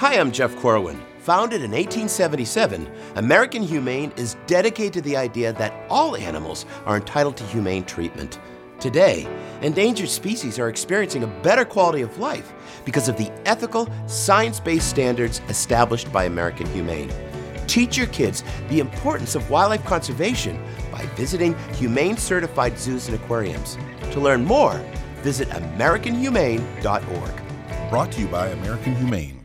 Hi, I'm Jeff Corwin. Founded in 1877, American Humane is dedicated to the idea that all animals are entitled to humane treatment. Today, endangered species are experiencing a better quality of life because of the ethical, science-based standards established by American Humane. Teach your kids the importance of wildlife conservation by visiting humane-certified zoos and aquariums. To learn more, visit AmericanHumane.org. Brought to you by American Humane.